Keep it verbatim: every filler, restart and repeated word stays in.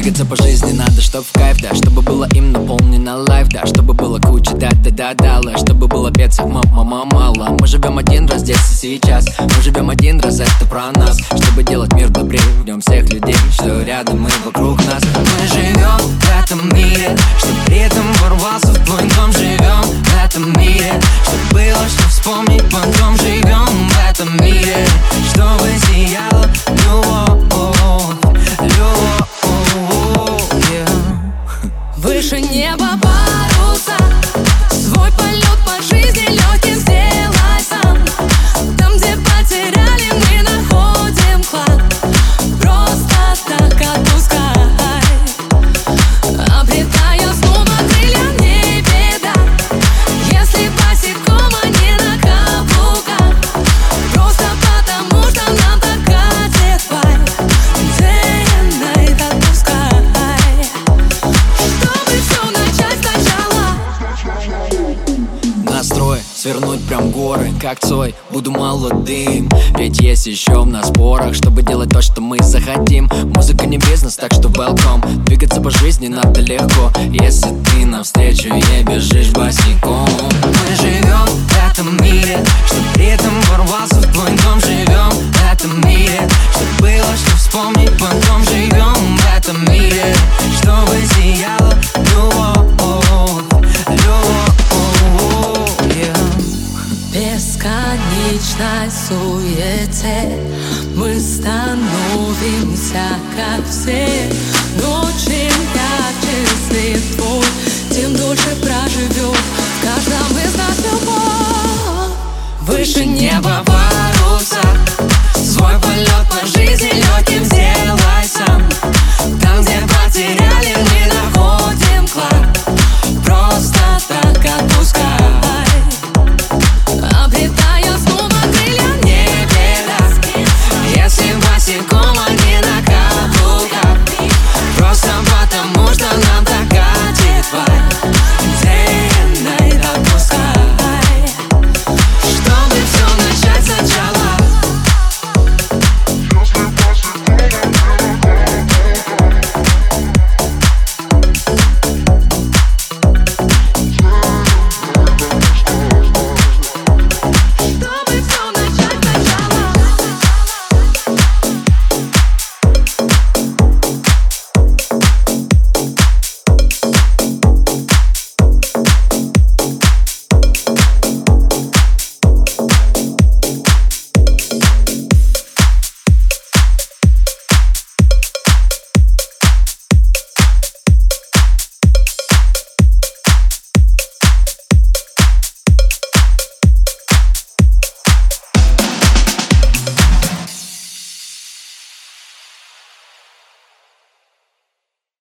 Двигаться по жизни надо, чтоб в кайф, да. Чтобы было им наполнено лайф, да. Чтобы было куча да-да-да-дала. Чтобы было пеца, мама мало. Мы живем один раз здесь и сейчас. Мы живем один раз, это про нас. Чтобы делать мир добрее, ждем всех людей, что рядом и вокруг нас. Мы живем в этом мире, чтоб при этом ворвался в твой дом. Живем в этом мире, чтоб было что вспомнить потом. Живем в этом мире, чтобы сияла любовь, любовь, yeah. Выше неба паруса, свой полет по жизни легким сделай сам. Там, где потеряли, мы находим клад. Просто так отпускай, обретая снова крылья, не беда. Если босиком, а не на каблуках. Просто потому, что нам так катит вайб. Day and night отпускай, чтобы все начать сначала. Настрой свернуть прям горы, как Цой, буду молодым. Ведь есть еще в нас порох, чтобы делать то, что мы захотим. Музыка не бизнес, так что welcome. Двигаться по жизни надо легко, если ты навстречу ей бежишь босиком. Мы живем в этом мире, чтоб при этом ворвался в твой дом. Живем в этом мире, чтоб было что вспомнить потом. Живем в этом мире, чтобы сияла любовь, любовь, yeah. Бесконечной суете мы становимся как все. Но чем ярче свет твой, тем дольше проживет в каждом из нас любовь. Выше неба